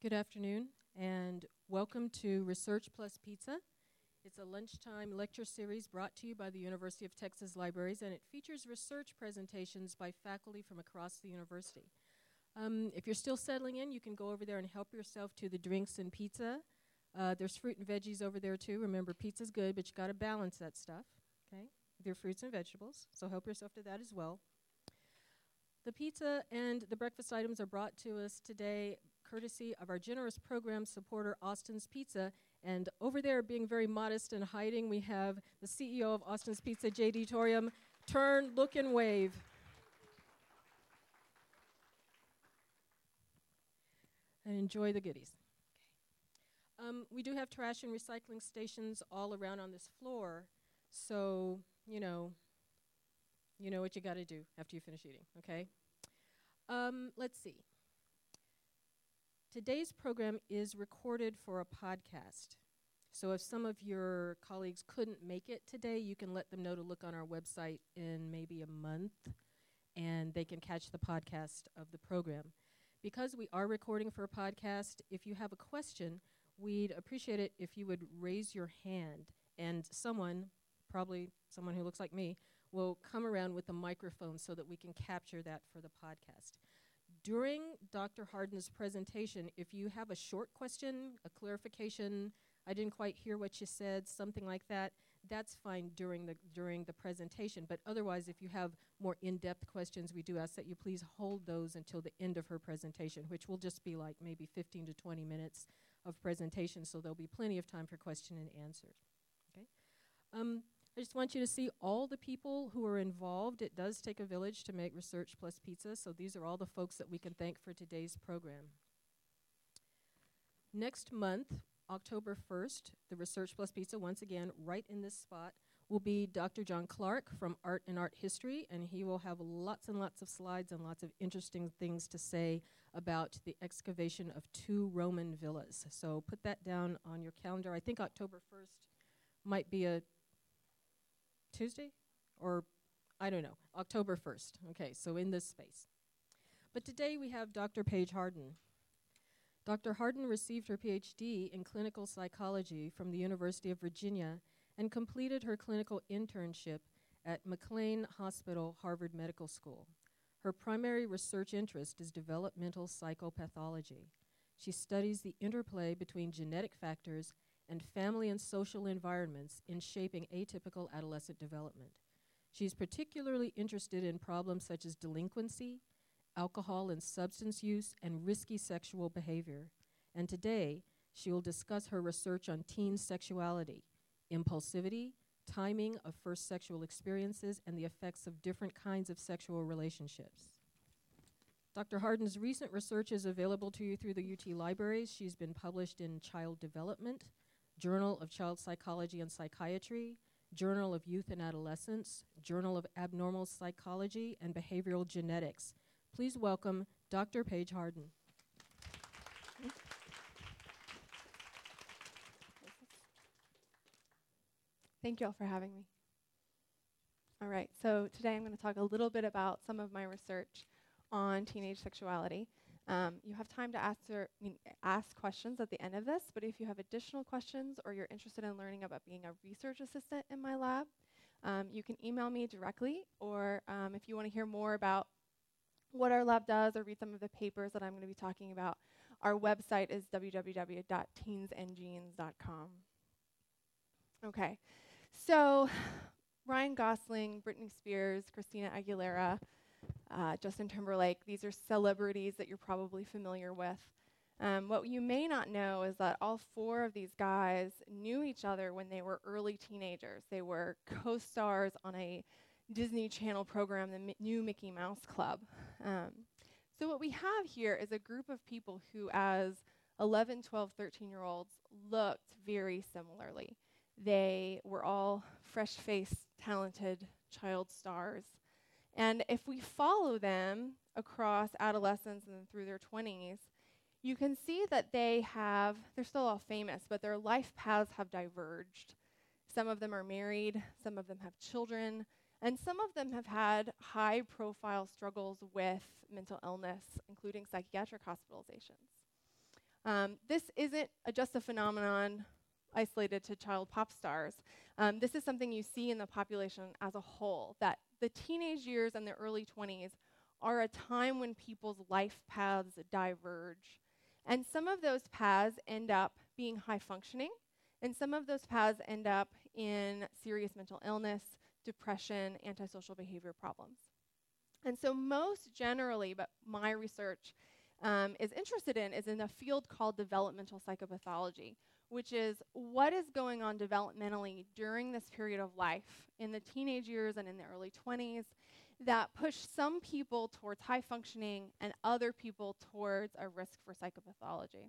Good afternoon, and welcome to Research Plus Pizza. It's a lunchtime lecture series brought to you by the University of Texas Libraries, and it features research presentations by faculty from across the university. If you're still settling in, you can go over there and help yourself to the drinks and pizza. There's fruit and veggies over there too. Remember, pizza's good, but you got to balance that stuff, okay, with your fruits and vegetables, so help yourself to that as well. The pizza and the breakfast items are brought to us today courtesy of our generous program supporter, Austin's Pizza. And over there, being very modest and hiding, we have the CEO of Austin's Pizza, J.D. Torium. Turn, look, and wave. And enjoy the goodies. Okay. We do have trash and recycling stations all around on this floor, so you know what you got to do after you finish eating, okay? Let's see. Today's program is recorded for a podcast. So if some of your colleagues couldn't make it today, you can let them know to look on our website in maybe a month, and they can catch the podcast of the program. Because we are recording for a podcast, if you have a question, we'd appreciate it if you would raise your hand, and someone, probably someone who looks like me, will come around with a microphone so that we can capture that for the podcast. During Dr. Hardin's presentation, if you have a short question, a clarification, I didn't quite hear what you said, something like that, that's fine during the presentation. But otherwise, if you have more in-depth questions, we do ask that you please hold those until the end of her presentation, which will just be like maybe 15 to 20 minutes of presentation, so there'll be plenty of time for question and answers. Okay. I just want you to see all the people who are involved. It does take a village to make Research Plus Pizza, so these are all the folks that we can thank for today's program. Next month, October 1st, the Research Plus Pizza, once again, right in this spot, will be Dr. John Clark from Art and Art History, and he will have lots and lots of slides and lots of interesting things to say about the excavation of 2 Roman villas. So put that down on your calendar. I think October 1st might be a Tuesday, or I don't know, October 1st. Okay, so in this space. But today we have Dr. Paige Hardin. Dr. Hardin received her PhD in clinical psychology from the University of Virginia and completed her clinical internship at McLean Hospital, Harvard Medical School. Her primary research interest is developmental psychopathology. She studies the interplay between genetic factors and family and social environments in shaping atypical adolescent development. She's particularly interested in problems such as delinquency, alcohol and substance use, and risky sexual behavior. And today, she will discuss her research on teen sexuality, impulsivity, timing of first sexual experiences, and the effects of different kinds of sexual relationships. Dr. Hardin's recent research is available to you through the UT Libraries. She's been published in Child Development, Journal of Child Psychology and Psychiatry, Journal of Youth and Adolescence, Journal of Abnormal Psychology and Behavioral Genetics. Please welcome Dr. Paige Hardin. Thank you all for having me. All right, so today I'm going to talk a little bit about some of my research on teenage sexuality. You have time to ask questions at the end of this, but if you have additional questions or you're interested in learning about being a research assistant in my lab, you can email me directly, or if you want to hear more about what our lab does or read some of the papers that I'm going to be talking about, our website is www.teensandgenes.com. Okay, so Ryan Gosling, Britney Spears, Christina Aguilera, Justin Timberlake, these are celebrities that you're probably familiar with. What you may not know is that all 4 of these guys knew each other when they were early teenagers. They were co-stars on a Disney Channel program, the new Mickey Mouse Club. So what we have here is a group of people who, as 11, 12, 13-year-olds, looked very similarly. They were all fresh-faced, talented child stars. And if we follow them across adolescence and through their 20s, you can see that they're still all famous, but their life paths have diverged. Some of them are married, some of them have children, and some of them have had high-profile struggles with mental illness, including psychiatric hospitalizations. This isn't just a phenomenon isolated to child pop stars. This is something you see in the population as a whole, that the teenage years and the early 20s are a time when people's life paths diverge. And some of those paths end up being high functioning, and some of those paths end up in serious mental illness, depression, antisocial behavior problems. And so most generally, but my research is interested in, is in a field called developmental psychopathology, which is what is going on developmentally during this period of life in the teenage years and in the early 20s that push some people towards high functioning and other people towards a risk for psychopathology.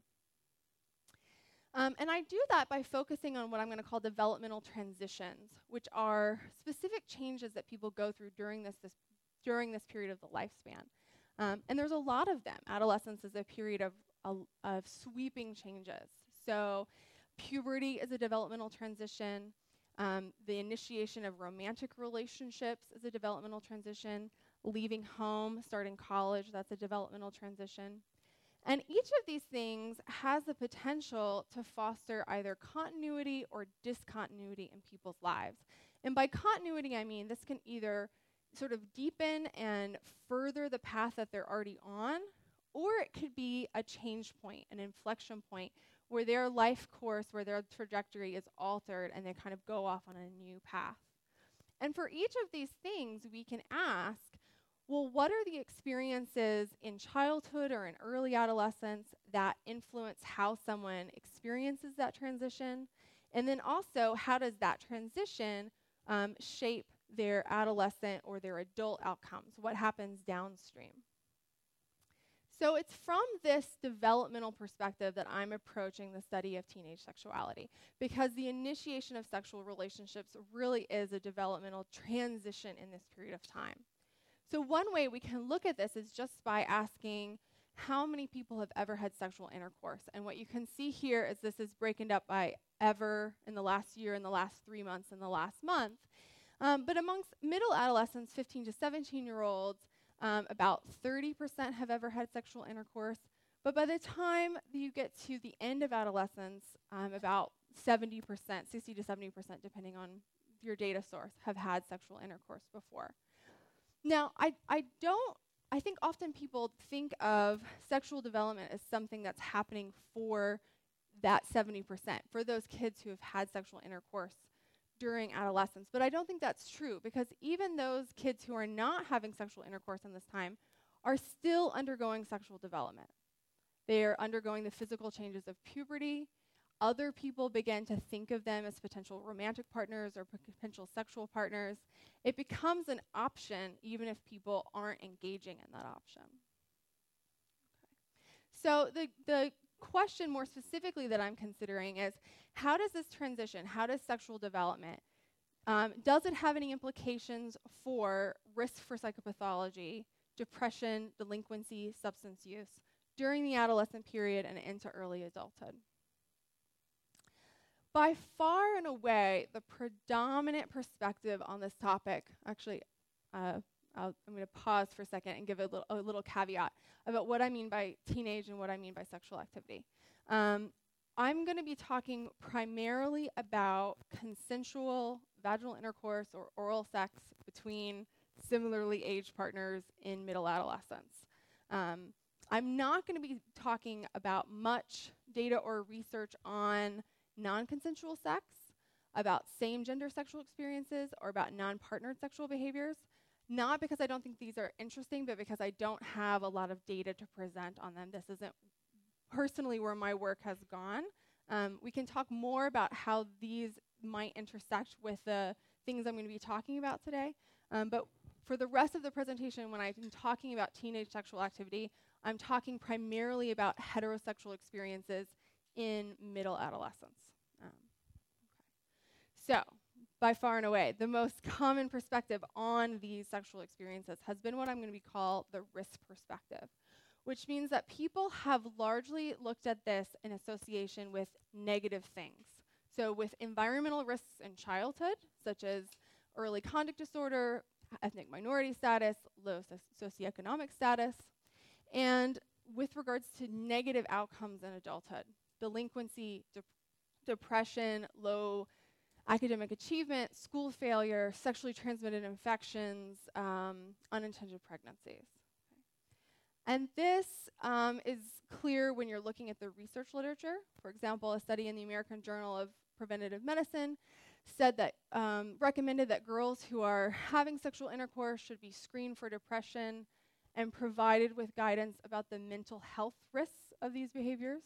And I do that by focusing on what I'm going to call developmental transitions, which are specific changes that people go through during this period of the lifespan. And there's a lot of them. Adolescence is a period of sweeping changes. So puberty is a developmental transition. The initiation of romantic relationships is a developmental transition. Leaving home, starting college, that's a developmental transition. And each of these things has the potential to foster either continuity or discontinuity in people's lives. And by continuity, I mean this can either sort of deepen and further the path that they're already on, or it could be a change point, an inflection point, where their life course, where their trajectory is altered and they kind of go off on a new path. And for each of these things, we can ask, well, what are the experiences in childhood or in early adolescence that influence how someone experiences that transition? And then also, how does that transition shape their adolescent or their adult outcomes? What happens downstream? So it's from this developmental perspective that I'm approaching the study of teenage sexuality, because the initiation of sexual relationships really is a developmental transition in this period of time. So one way we can look at this is just by asking how many people have ever had sexual intercourse. And what you can see here is this is broken up by ever in the last year, in the last 3 months, in the last month. But amongst middle adolescents, 15 to 17-year-olds, about 30% have ever had sexual intercourse. But by the time you get to the end of adolescence, about 70%, 60 to 70%, depending on your data source, have had sexual intercourse before. Now, I think often people think of sexual development as something that's happening for that 70%, for those kids who have had sexual intercourse during adolescence. But I don't think that's true, because even those kids who are not having sexual intercourse in this time are still undergoing sexual development. They are undergoing the physical changes of puberty. Other people begin to think of them as potential romantic partners or potential sexual partners. It becomes an option even if people aren't engaging in that option. Okay. So the question more specifically that I'm considering is, how does this transition, how does sexual development, does it have any implications for risk for psychopathology, depression, delinquency, substance use during the adolescent period and into early adulthood? By far and away, the predominant perspective on this topic, actually, I'm going to pause for a second and give a little caveat about what I mean by teenage and what I mean by sexual activity. I'm going to be talking primarily about consensual vaginal intercourse or oral sex between similarly aged partners in middle adolescence. I'm not going to be talking about much data or research on non-consensual sex, about same-gender sexual experiences, or about non-partnered sexual behaviors. Not because I don't think these are interesting, but because I don't have a lot of data to present on them. This isn't personally where my work has gone. We can talk more about how these might intersect with the things I'm going to be talking about today. But for the rest of the presentation, when I'm talking about teenage sexual activity, I'm talking primarily about heterosexual experiences in middle adolescence. So, by far and away, the most common perspective on these sexual experiences has been what I'm going to call the risk perspective, which means that people have largely looked at this in association with negative things. So with environmental risks in childhood, such as early conduct disorder, ethnic minority status, low socioeconomic status, and with regards to negative outcomes in adulthood: delinquency, depression, low academic achievement, school failure, sexually transmitted infections, unintended pregnancies. And this is clear when you're looking at the research literature. For example, a study in the American Journal of Preventive Medicine said that recommended that girls who are having sexual intercourse should be screened for depression and provided with guidance about the mental health risks of these behaviors.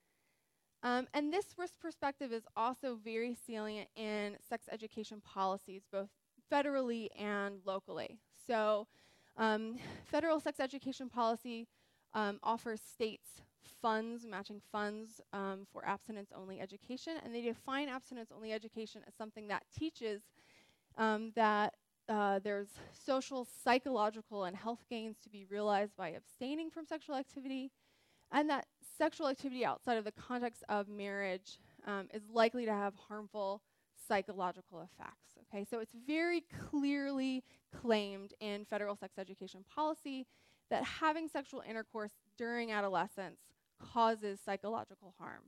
And this risk perspective is also very salient in sex education policies, both federally and locally. So federal sex education policy offers states funds, matching funds for abstinence-only education, and they define abstinence-only education as something that teaches that there's social, psychological, and health gains to be realized by abstaining from sexual activity, and that sexual activity outside of the context of marriage is likely to have harmful psychological effects. Okay, so it's very clearly claimed in federal sex education policy that having sexual intercourse during adolescence causes psychological harm.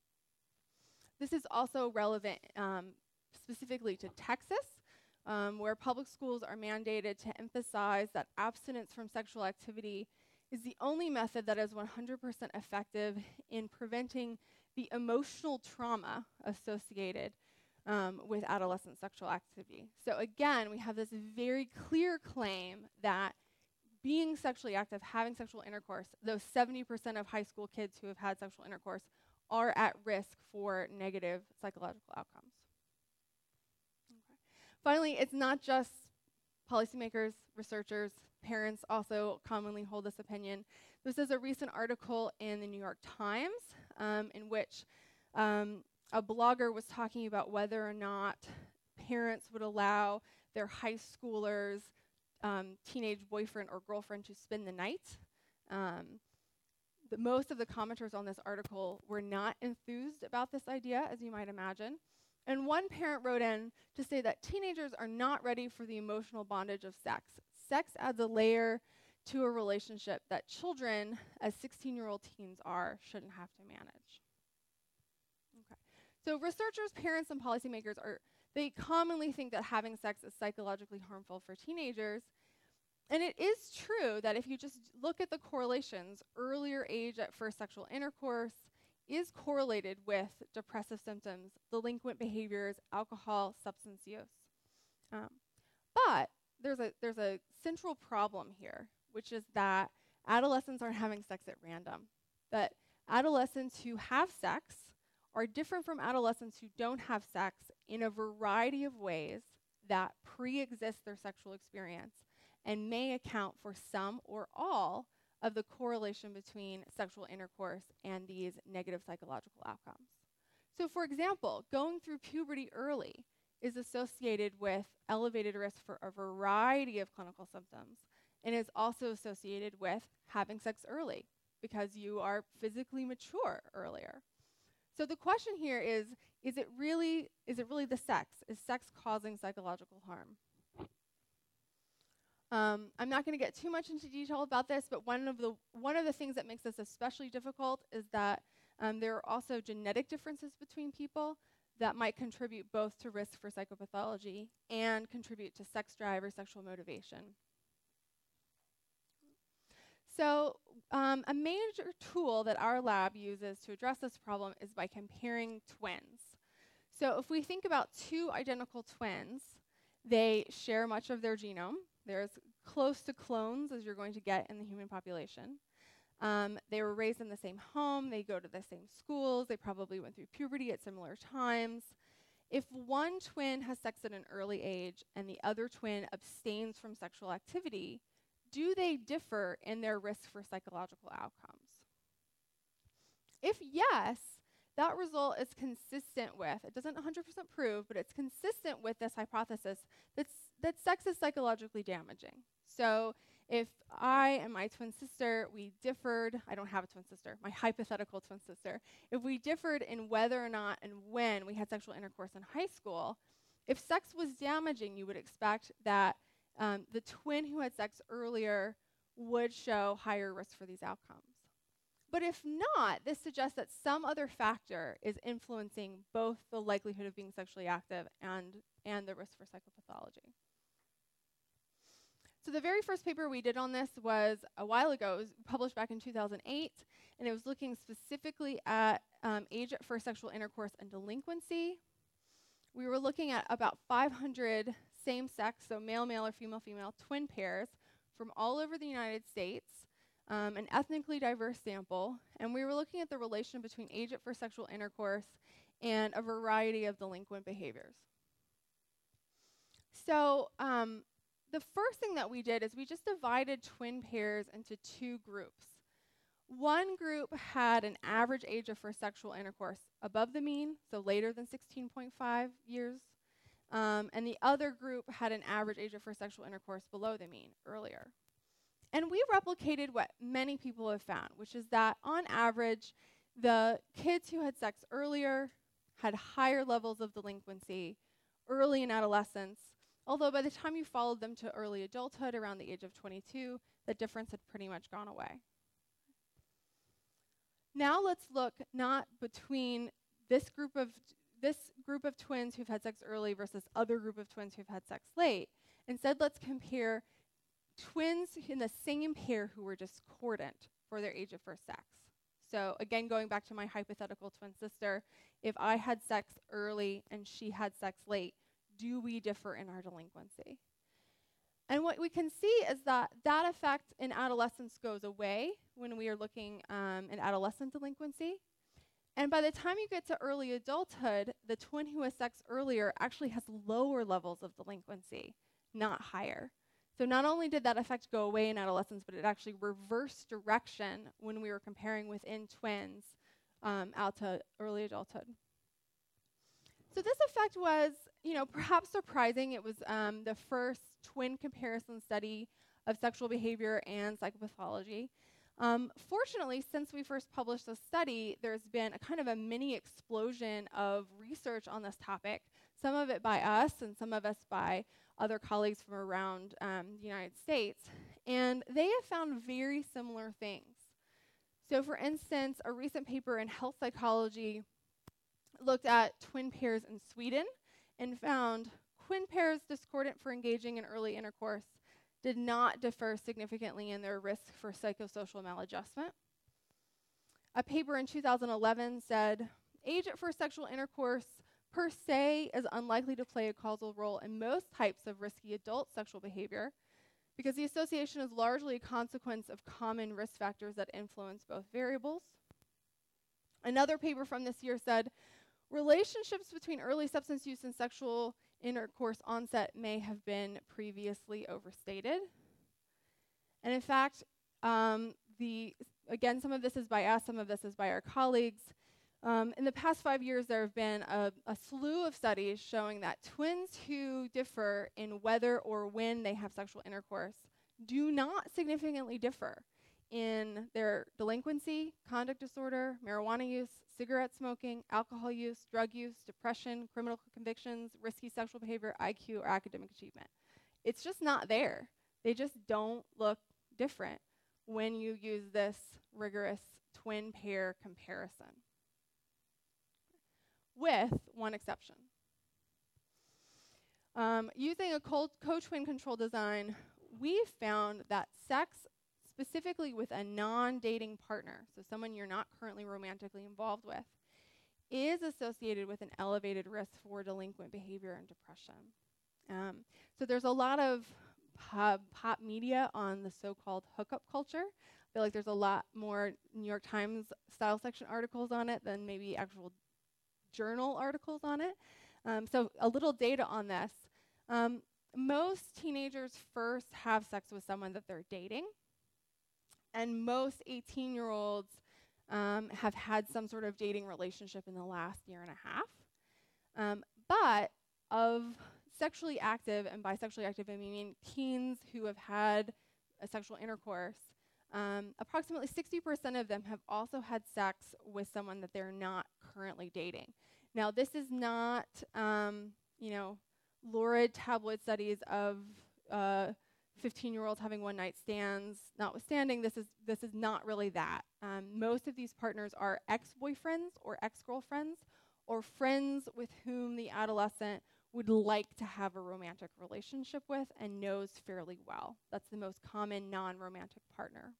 This is also relevant specifically to Texas, where public schools are mandated to emphasize that abstinence from sexual activity is the only method that is 100% effective in preventing the emotional trauma associated with adolescent sexual activity. So again, we have this very clear claim that being sexually active, having sexual intercourse, those 70% of high school kids who have had sexual intercourse are at risk for negative psychological outcomes. Okay. Finally, it's not just policymakers, researchers, parents also commonly hold this opinion. This is a recent article in the New York Times in which a blogger was talking about whether or not parents would allow their high schoolers' teenage boyfriend or girlfriend to spend the night. Most of the commenters on this article were not enthused about this idea, as you might imagine. And one parent wrote in to say that teenagers are not ready for the emotional bondage of sex. Sex adds a layer to a relationship that children, as 16-year-old teens are, shouldn't have to manage. Okay. So researchers, parents, and policymakers they commonly think that having sex is psychologically harmful for teenagers. And it is true that if you just look at the correlations, earlier age at first sexual intercourse is correlated with depressive symptoms, delinquent behaviors, alcohol, substance use. But there's a central problem here, which is that adolescents aren't having sex at random. That adolescents who have sex are different from adolescents who don't have sex in a variety of ways that pre-exist their sexual experience and may account for some or all of the correlation between sexual intercourse and these negative psychological outcomes. So for example, going through puberty early is associated with elevated risk for a variety of clinical symptoms and is also associated with having sex early because you are physically mature earlier. So the question here is it really the sex? Is sex causing psychological harm? I'm not going to get too much into detail about this, but one of the things that makes this especially difficult is that there are also genetic differences between people that might contribute both to risk for psychopathology and contribute to sex drive or sexual motivation. So a major tool that our lab uses to address this problem is by comparing twins. So if we think about two identical twins, they share much of their genome. They're as close to clones as you're going to get in the human population. They were raised in the same home. They go to the same schools. They probably went through puberty at similar times. If one twin has sex at an early age and the other twin abstains from sexual activity, do they differ in their risk for psychological outcomes? If yes, that result is consistent with, it doesn't 100% prove, but it's consistent with this hypothesis that sex is psychologically damaging. So if I and my twin sister, we differed, I don't have a twin sister, my hypothetical twin sister, if we differed in whether or not and when we had sexual intercourse in high school, if sex was damaging, you would expect that the twin who had sex earlier would show higher risk for these outcomes. But if not, this suggests that some other factor is influencing both the likelihood of being sexually active and the risk for psychopathology. So the very first paper we did on this was a while ago. It was published back in 2008, and it was looking specifically at age at first sexual intercourse and delinquency. We were looking at about 500 same-sex, so male-male or female-female, twin pairs from all over the United States, an ethnically diverse sample, and we were looking at the relation between age at first sexual intercourse and a variety of delinquent behaviors. So the first thing that we did is we just divided twin pairs into two groups. One group had an average age of first sexual intercourse above the mean, so later than 16.5 years, and the other group had an average age of first sexual intercourse below the mean, earlier. And we replicated what many people have found, which is that on average, the kids who had sex earlier had higher levels of delinquency early in adolescence, although by the time you followed them to early adulthood, around the age of 22, the difference had pretty much gone away. Now let's look not between this group of twins who've had sex early versus other group of twins who've had sex late. Instead, let's compare twins in the same pair who were discordant for their age of first sex. So again, going back to my hypothetical twin sister, if I had sex early and she had sex late, do we differ in our delinquency? And what we can see is that that effect in adolescence goes away when we are looking at adolescent delinquency. And by the time you get to early adulthood, the twin who has sex earlier actually has lower levels of delinquency, not higher. So not only did that effect go away in adolescence, but it actually reversed direction when we were comparing within twins out to early adulthood. So this effect was, perhaps surprising. It was the first twin comparison study of sexual behavior and psychopathology. Fortunately, since we first published this study, there's been a kind of a mini explosion of research on this topic, some of it by us and some of us by other colleagues from around the United States. And they have found very similar things. So for instance, a recent paper in Health Psychology looked at twin pairs in Sweden and found twin pairs discordant for engaging in early intercourse did not differ significantly in their risk for psychosocial maladjustment. A paper in 2011 said, age at first sexual intercourse per se is unlikely to play a causal role in most types of risky adult sexual behavior because the association is largely a consequence of common risk factors that influence both variables. Another paper from this year said, relationships between early substance use and sexual intercourse onset may have been previously overstated. And in fact, again, some of this is by us, some of this is by our colleagues. In the past 5 years, there have been a slew of studies showing that twins who differ in whether or when they have sexual intercourse do not significantly differ in their delinquency, conduct disorder, marijuana use, cigarette smoking, alcohol use, drug use, depression, criminal convictions, risky sexual behavior, IQ, or academic achievement. It's just not there. They just don't look different when you use this rigorous twin pair comparison, with one exception. Using a co-twin control design, we found that sex specifically with a non-dating partner, so someone you're not currently romantically involved with, is associated with an elevated risk for delinquent behavior and depression. So there's a lot of pop media on the so-called hookup culture. I feel like there's a lot more New York Times style section articles on it than maybe actual journal articles on it. So a little data on this. Most teenagers first have sex with someone that they're dating. And most 18-year-olds have had some sort of dating relationship in the last year and a half. But of sexually active, and by sexually active I mean teens who have had a sexual intercourse, approximately 60% of them have also had sex with someone that they're not currently dating. Now, this is not, lurid tabloid studies of 15-year-olds having one-night stands notwithstanding, this is not really that. Most of these partners are ex-boyfriends or ex-girlfriends or friends with whom the adolescent would like to have a romantic relationship with and knows fairly well. That's the most common non-romantic partner.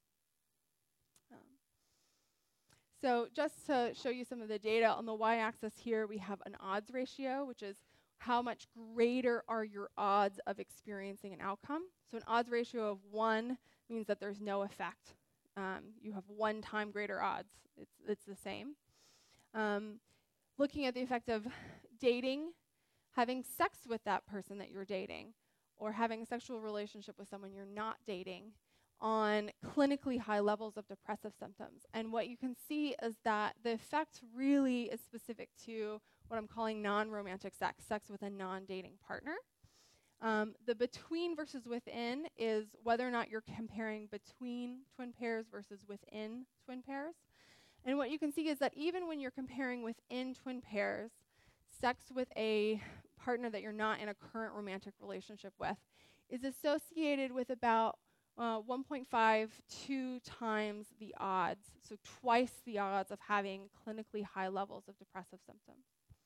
So just to show you some of the data, on the y-axis here we have an odds ratio, which is how much greater are your odds of experiencing an outcome. So an odds ratio of 1 means that there's no effect. You have 1 time greater odds. It's the same. Looking at the effect of dating, having sex with that person that you're dating, or having a sexual relationship with someone you're not dating, on clinically high levels of depressive symptoms. And what you can see is that the effect really is specific to what I'm calling non-romantic sex, sex with a non-dating partner. The between versus within is whether or not you're comparing between twin pairs versus within twin pairs. And what you can see is that even when you're comparing within twin pairs, sex with a partner that you're not in a current romantic relationship with is associated with about 1.52 times the odds, so twice the odds of having clinically high levels of depressive symptoms.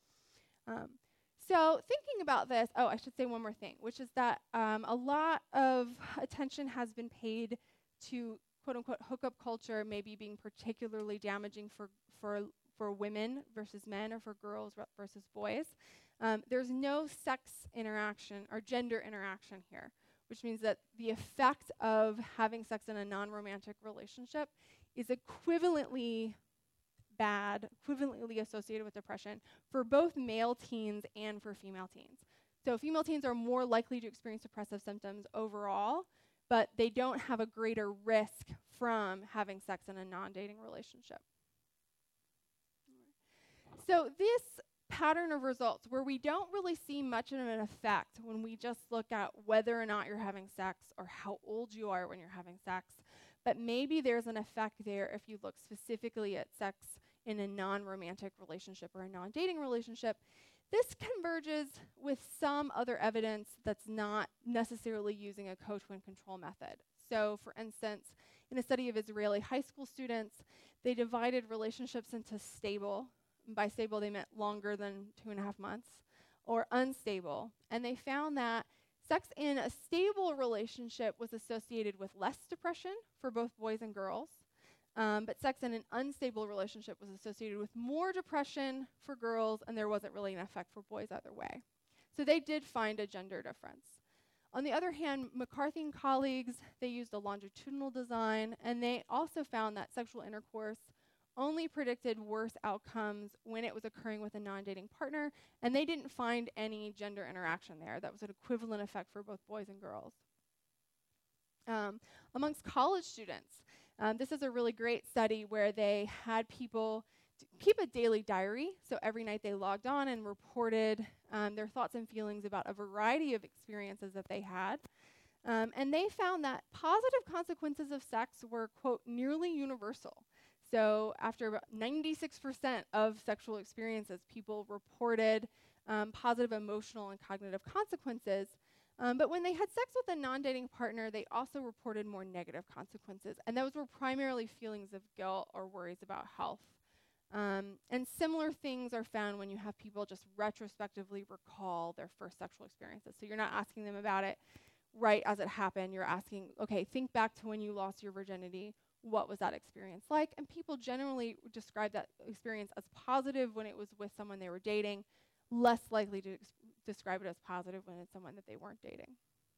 So thinking about this, I should say one more thing, which is that a lot of attention has been paid to quote-unquote hookup culture maybe being particularly damaging for women versus men or for girls versus boys. There's no sex interaction or gender interaction here, which means that the effect of having sex in a non-romantic relationship is equivalently bad, equivalently associated with depression for both male teens and for female teens. So female teens are more likely to experience depressive symptoms overall, but they don't have a greater risk from having sex in a non-dating relationship. So this pattern of results where we don't really see much of an effect when we just look at whether or not you're having sex or how old you are when you're having sex, but maybe there's an effect there if you look specifically at sex in a non-romantic relationship or a non-dating relationship. This converges with some other evidence that's not necessarily using a co-twin control method. So for instance, in a study of Israeli high school students, they divided relationships into stable. By stable, they meant longer than 2.5 months, or unstable. And they found that sex in a stable relationship was associated with less depression for both boys and girls, but sex in an unstable relationship was associated with more depression for girls, and there wasn't really an effect for boys either way. So they did find a gender difference. On the other hand, McCarthy and colleagues, they used a longitudinal design, and they also found that sexual intercourse only predicted worse outcomes when it was occurring with a non-dating partner, and they didn't find any gender interaction there. That was an equivalent effect for both boys and girls. Amongst college students, this is a really great study where they had people keep a daily diary. So every night they logged on and reported their thoughts and feelings about a variety of experiences that they had. And they found that positive consequences of sex were, quote, nearly universal. So after about 96% of sexual experiences, people reported positive emotional and cognitive consequences. But when they had sex with a non-dating partner, they also reported more negative consequences. And those were primarily feelings of guilt or worries about health. And similar things are found when you have people just retrospectively recall their first sexual experiences. So you're not asking them about it right as it happened. You're asking, okay, think back to when you lost your virginity. What was that experience like? And people generally describe that experience as positive when it was with someone they were dating, less likely to describe it as positive when it's someone that they weren't dating.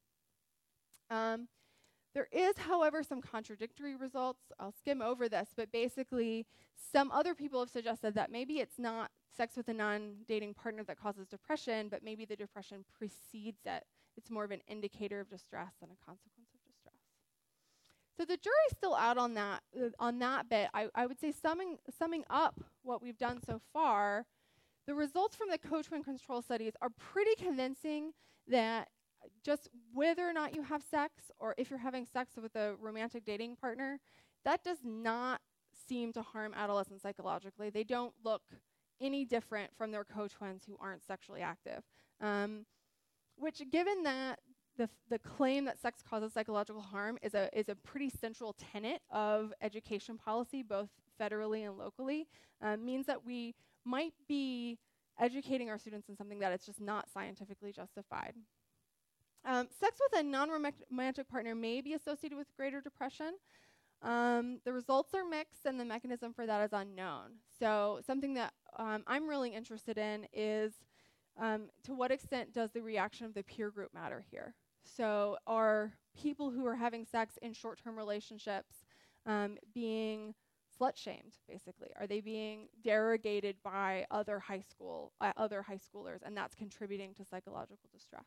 There is, however, some contradictory results. I'll skim over this, but basically some other people have suggested that maybe it's not sex with a non-dating partner that causes depression, but maybe the depression precedes it. It's more of an indicator of distress than a consequence of distress. So the jury's still out on that bit. I would say summing up what we've done so far, the results from the co-twin control studies are pretty convincing that just whether or not you have sex or if you're having sex with a romantic dating partner, that does not seem to harm adolescents psychologically. They don't look any different from their co-twins who aren't sexually active. Which, given that the claim that sex causes psychological harm is a pretty central tenet of education policy, both federally and locally, means that we might be educating our students in something that it's just not scientifically justified. Sex with a non-romantic partner may be associated with greater depression. The results are mixed and the mechanism for that is unknown. So something that I'm really interested in is to what extent does the reaction of the peer group matter here? So are people who are having sex in short-term relationships being slut-shamed, basically? Are they being derogated by other high schoolers, and that's contributing to psychological distress?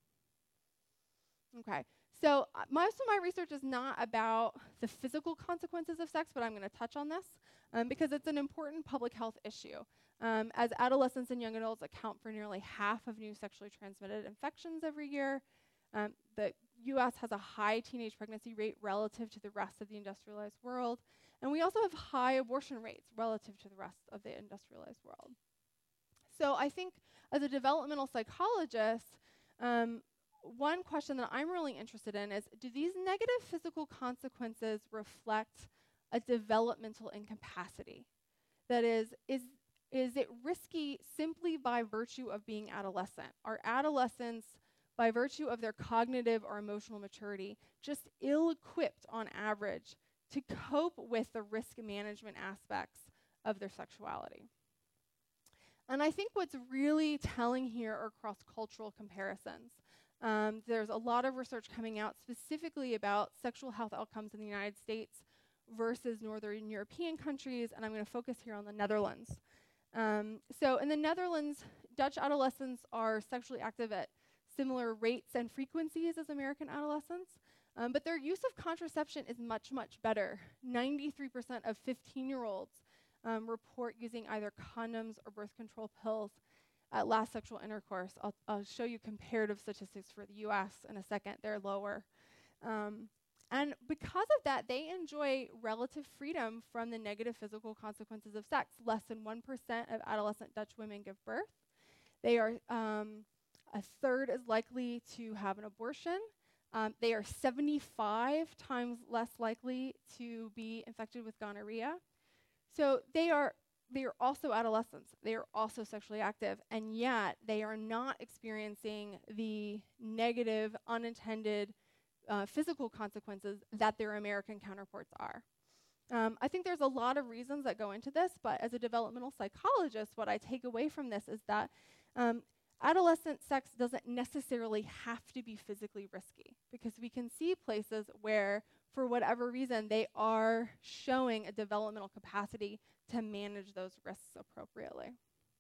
Okay, so most of my research is not about the physical consequences of sex, but I'm going to touch on this because it's an important public health issue. As adolescents and young adults account for nearly half of new sexually transmitted infections every year, the U.S. has a high teenage pregnancy rate relative to the rest of the industrialized world, and we also have high abortion rates relative to the rest of the industrialized world. So I think as a developmental psychologist, one question that I'm really interested in is, do these negative physical consequences reflect a developmental incapacity? That is it risky simply by virtue of being adolescent? Are adolescents, by virtue of their cognitive or emotional maturity, just ill-equipped on average to cope with the risk management aspects of their sexuality? And I think what's really telling here are cross-cultural comparisons. There's a lot of research coming out specifically about sexual health outcomes in the United States versus Northern European countries, and I'm going to focus here on the Netherlands. So in the Netherlands, Dutch adolescents are sexually active at similar rates and frequencies as American adolescents, but their use of contraception is much, much better. 93% of 15-year-olds report using either condoms or birth control pills at last sexual intercourse. I'll show you comparative statistics for the US in a second. They're lower. And because of that, they enjoy relative freedom from the negative physical consequences of sex. Less than 1% of adolescent Dutch women give birth. They are a third as likely to have an abortion. They are 75 times less likely to be infected with gonorrhea. So they are also adolescents. They are also sexually active, and yet they are not experiencing the negative, unintended physical consequences that their American counterparts are. I think there's a lot of reasons that go into this, but as a developmental psychologist, what I take away from this is that adolescent sex doesn't necessarily have to be physically risky, because we can see places where, for whatever reason, they are showing a developmental capacity to manage those risks appropriately.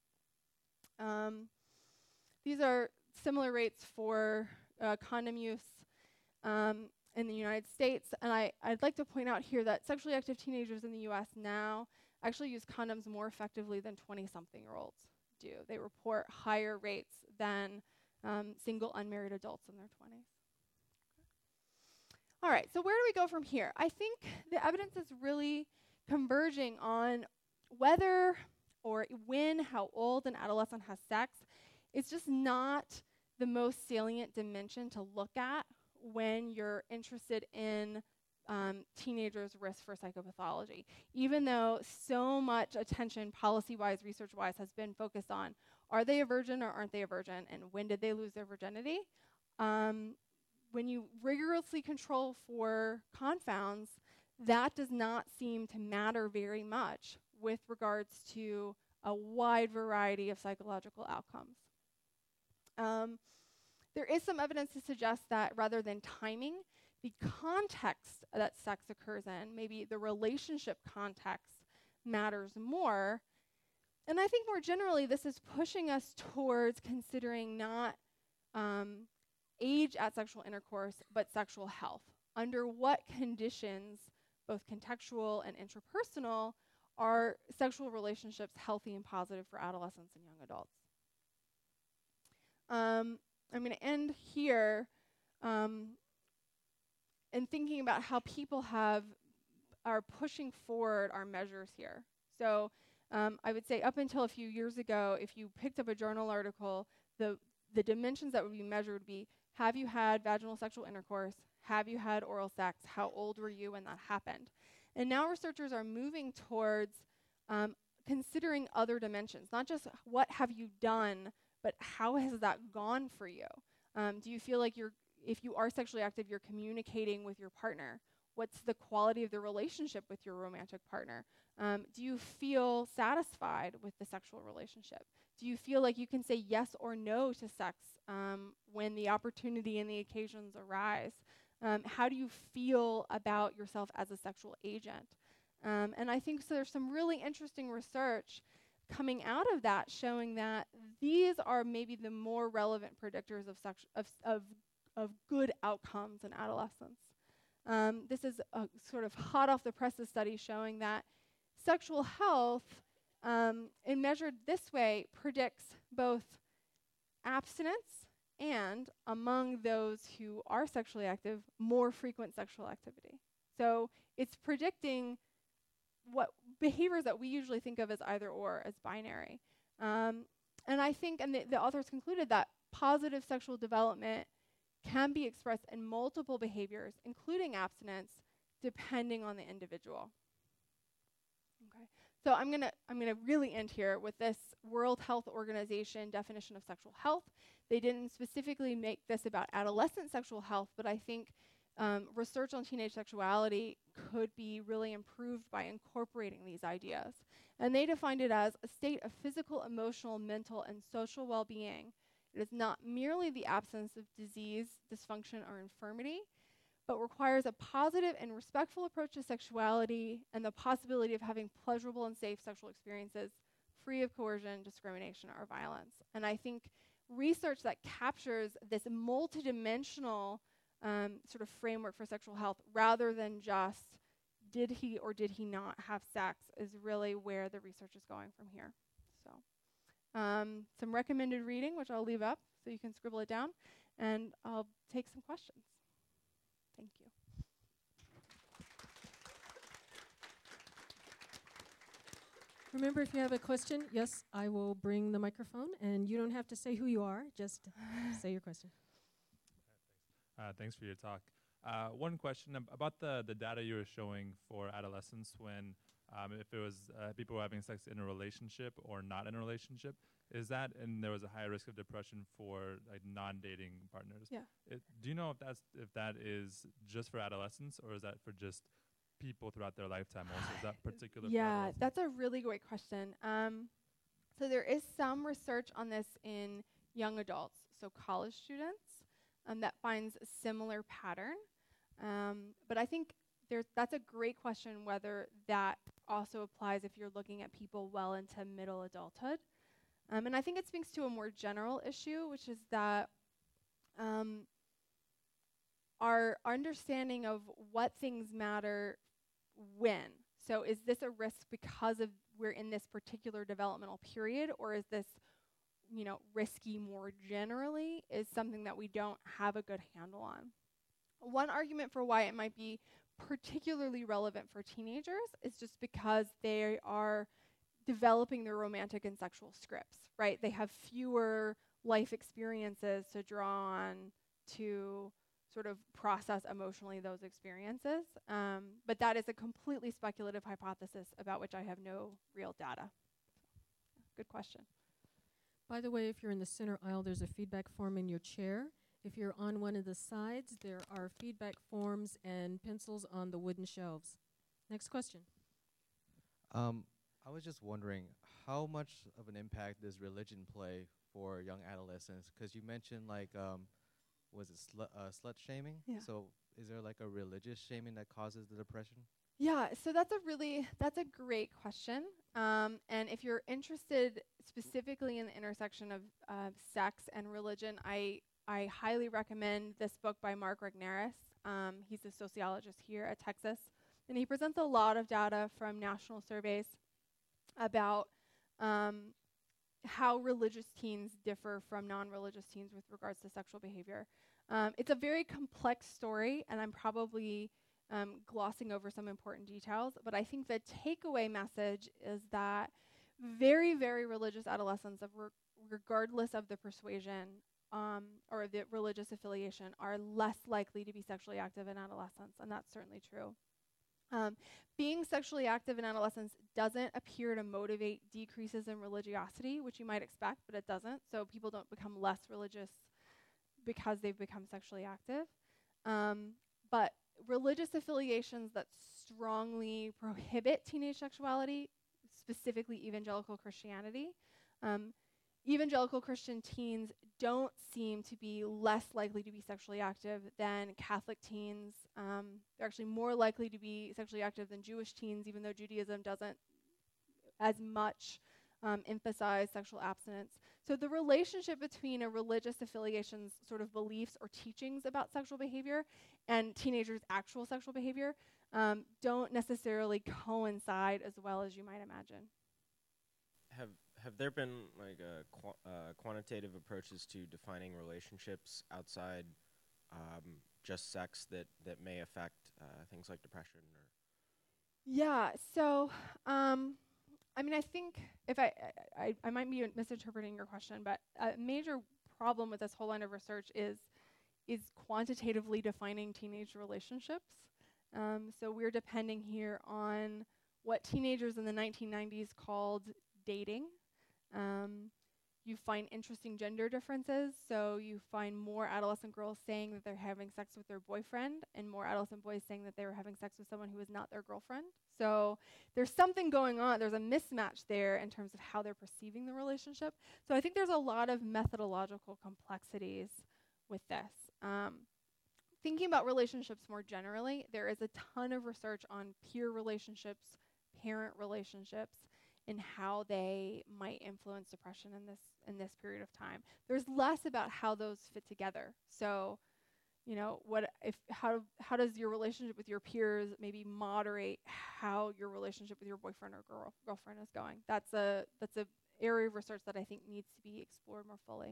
These are similar rates for condom use in the United States, and I'd like to point out here that sexually active teenagers in the US now actually use condoms more effectively than 20-something-year-olds do. They report higher rates than single unmarried adults in their 20s. All right, so where do we go from here? I think the evidence is really converging on whether or when, how old an adolescent has sex. It's just not the most salient dimension to look at when you're interested in teenagers' risk for psychopathology. Even though so much attention, policy-wise, research-wise, has been focused on, are they a virgin or aren't they a virgin, and when did they lose their virginity? When you rigorously control for confounds, that does not seem to matter very much with regards to a wide variety of psychological outcomes. There is some evidence to suggest that rather than timing, the context that sex occurs in, maybe the relationship context, matters more. And I think more generally, this is pushing us towards considering not age at sexual intercourse, but sexual health. Under what conditions, both contextual and interpersonal, are sexual relationships healthy and positive for adolescents and young adults? I'm going to end here in thinking about how people are pushing forward our measures here. So I would say up until a few years ago, if you picked up a journal article, the dimensions that would be measured would be Have you had vaginal sexual intercourse? Have you had oral sex? How old were you when that happened? And now researchers are moving towards considering other dimensions, not just what have you done, but how has that gone for you? Do you feel like if you are sexually active, you're communicating with your partner? What's the quality of the relationship with your romantic partner? Do you feel satisfied with the sexual relationship? Do you feel like you can say yes or no to sex when the opportunity and the occasions arise? How do you feel about yourself as a sexual agent? And I think so there's some really interesting research coming out of that showing that these are maybe the more relevant predictors of good outcomes in adolescence. This is a sort of hot off the presses study showing that sexual health, in measured this way, predicts both abstinence and, among those who are sexually active, more frequent sexual activity. So it's predicting what behaviors that we usually think of as either or, as binary. And I think, and the authors concluded that positive sexual development can be expressed in multiple behaviors, including abstinence, depending on the individual. Okay. So I'm gonna really end here with this World Health Organization definition of sexual health. They didn't specifically make this about adolescent sexual health, but I think research on teenage sexuality could be really improved by incorporating these ideas. And they defined it as a state of physical, emotional, mental, and social well-being. It is not merely the absence of disease, dysfunction, or infirmity, but requires a positive and respectful approach to sexuality and the possibility of having pleasurable and safe sexual experiences free of coercion, discrimination, or violence. And I think research that captures this multidimensional sort of framework for sexual health rather than just did he or did he not have sex is really where the research is going from here. So some recommended reading, which I'll leave up so you can scribble it down, and I'll take some questions. Thank you. Remember, if you have a question, yes, I will bring the microphone, and you don't have to say who you are, just say your question. Thanks for your talk. One question about the data you were showing for adolescents when if it was people were having sex in a relationship or not in a relationship, is that, and there was a higher risk of depression for like non-dating partners? Yeah. Do you know if that is just for adolescents or is that for just people throughout their lifetime also? Is that particular? Yeah, that's a really great question. So there is some research on this in young adults, so college students, that finds a similar pattern. But I think that's a great question whether that also applies if you're looking at people well into middle adulthood. And I think it speaks to a more general issue, which is that our understanding of what things matter when. So is this a risk because of we're in this particular developmental period, or is this, risky more generally, is something that we don't have a good handle on. One argument for why it might be particularly relevant for teenagers is just because they are developing their romantic and sexual scripts, right? They have fewer life experiences to draw on to sort of process emotionally those experiences. But that is a completely speculative hypothesis about which I have no real data. Good question. By the way, if you're in the center aisle, there's a feedback form in your chair. If you're on one of the sides, there are feedback forms and pencils on the wooden shelves. Next question. I was just wondering, how much of an impact does religion play for young adolescents? Because you mentioned, was it slut shaming? Yeah. So is there like a religious shaming that causes the depression? Yeah, so that's a great question. And if you're interested specifically in the intersection of sex and religion, I highly recommend this book by Mark Regnerus. He's a sociologist here at Texas, and he presents a lot of data from national surveys about how religious teens differ from non-religious teens with regards to sexual behavior. It's a very complex story, and I'm probably glossing over some important details, but I think the takeaway message is that very, very religious adolescents, regardless of the persuasion, or the religious affiliation are less likely to be sexually active in adolescence, and that's certainly true. Being sexually active in adolescence doesn't appear to motivate decreases in religiosity, which you might expect, but it doesn't. So people don't become less religious because they've become sexually active. But religious affiliations that strongly prohibit teenage sexuality, specifically evangelical Christianity, evangelical Christian teens don't seem to be less likely to be sexually active than Catholic teens. They're actually more likely to be sexually active than Jewish teens, even though Judaism doesn't as much emphasize sexual abstinence. So the relationship between a religious affiliation's sort of beliefs or teachings about sexual behavior and teenagers' actual sexual behavior don't necessarily coincide as well as you might imagine. Have there been like quantitative approaches to defining relationships outside just sex that may affect things like depression? Or Yeah. So, I mean, I think if I might be misinterpreting your question, but a major problem with this whole line of research is quantitatively defining teenage relationships. So we're depending here on what teenagers in the 1990s called dating. You find interesting gender differences. So you find more adolescent girls saying that they're having sex with their boyfriend and more adolescent boys saying that they were having sex with someone who was not their girlfriend. So there's something going on. There's a mismatch there in terms of how they're perceiving the relationship. So I think there's a lot of methodological complexities with this. Thinking about relationships more generally, there is a ton of research on peer relationships, parent relationships, and how they might influence depression in this period of time. There's less about how those fit together. So, you know, how does your relationship with your peers maybe moderate how your relationship with your boyfriend or girlfriend is going? That's a area of research that I think needs to be explored more fully.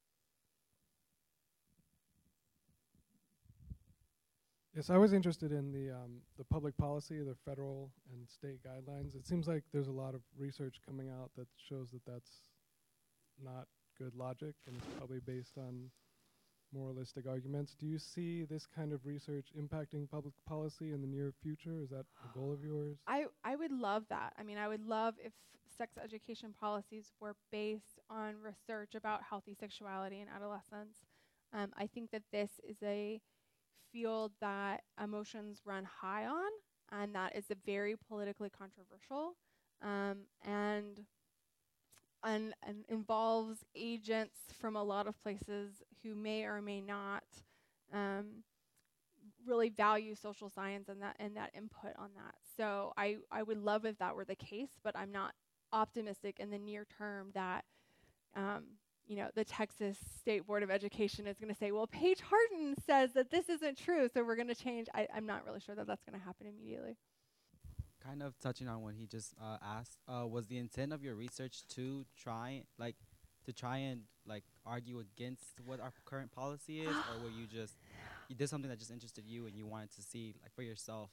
Yes, I was interested in the public policy, the federal and state guidelines. It seems like there's a lot of research coming out that shows that that's not good logic and it's probably based on moralistic arguments. Do you see this kind of research impacting public policy in the near future? Is that a goal of yours? I would love that. I mean, I would love if sex education policies were based on research about healthy sexuality in adolescence. I think that this is a field that emotions run high on, and that is a very politically controversial and involves agents from a lot of places who may or may not really value social science and that input on that. So I would love if that were the case, but I'm not optimistic in the near term that the Texas State Board of Education is going to say, well, Paige Harden says that this isn't true, so we're going to change. I'm not really sure that that's going to happen immediately. Kind of touching on what he just asked, was the intent of your research to try and argue against what our current policy is, or were you did something that just interested you and you wanted to see for yourself,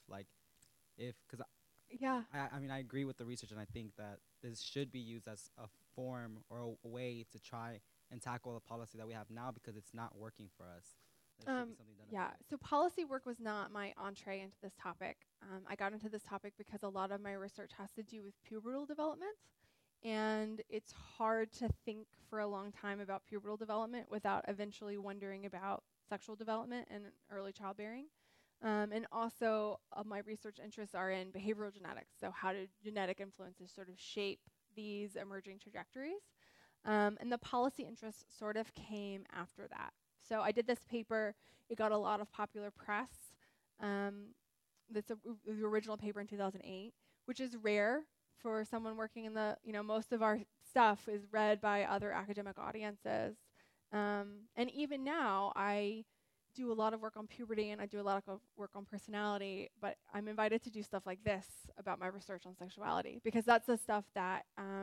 I mean, I agree with the research, and I think that this should be used as a form or a way to try and tackle the policy that we have now because it's not working for us. So policy work was not my entree into this topic. I got into this topic because a lot of my research has to do with pubertal development, and it's hard to think for a long time about pubertal development without eventually wondering about sexual development and early childbearing. And also, my research interests are in behavioral genetics. So how do genetic influences sort of shape these emerging trajectories? And the policy interests sort of came after that. So I did this paper. It got a lot of popular press. That's the original paper in 2008, which is rare for someone working in most of our stuff is read by other academic audiences. And even now, I do a lot of work on puberty and I do a lot of work on personality, but I'm invited to do stuff like this about my research on sexuality because that's the stuff that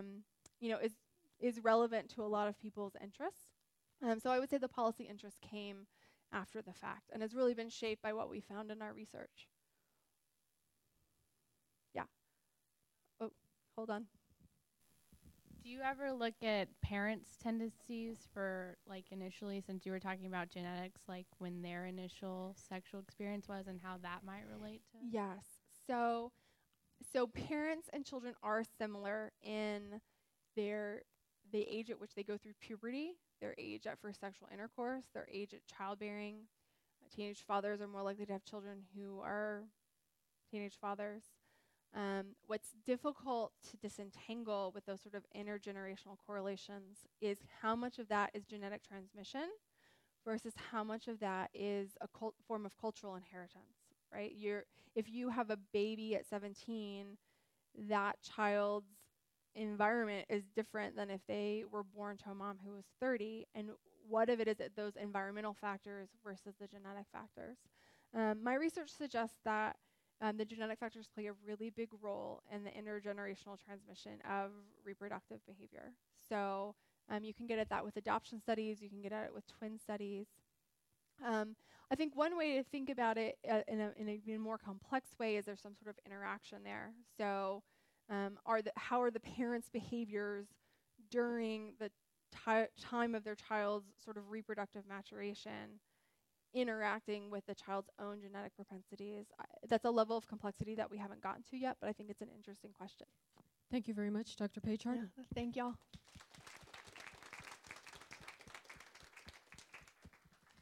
is relevant to a lot of people's interests. So I would say the policy interest came after the fact and has really been shaped by what we found in our research. Yeah. Oh, hold on. Do you ever look at parents' tendencies for, like, initially, since you were talking about genetics, like when their initial sexual experience was and how that might relate to? Yes. So parents and children are similar in the age at which they go through puberty, their age at first sexual intercourse, their age at childbearing. Teenage fathers are more likely to have children who are teenage fathers. What's difficult to disentangle with those sort of intergenerational correlations is how much of that is genetic transmission versus how much of that is a form of cultural inheritance, right? If you have a baby at 17, that child's environment is different than if they were born to a mom who was 30, and what of it is it those environmental factors versus the genetic factors. My research suggests that the genetic factors play a really big role in the intergenerational transmission of reproductive behavior. So you can get at that with adoption studies, you can get at it with twin studies. I think one way to think about it in an even more complex way is there's some sort of interaction there. So how are the parents' behaviors during the time of their child's sort of reproductive maturation interacting with the child's own genetic propensities? That's a level of complexity that we haven't gotten to yet, but I think it's an interesting question. Thank you very much, Dr. Paychard. Yeah, thank y'all.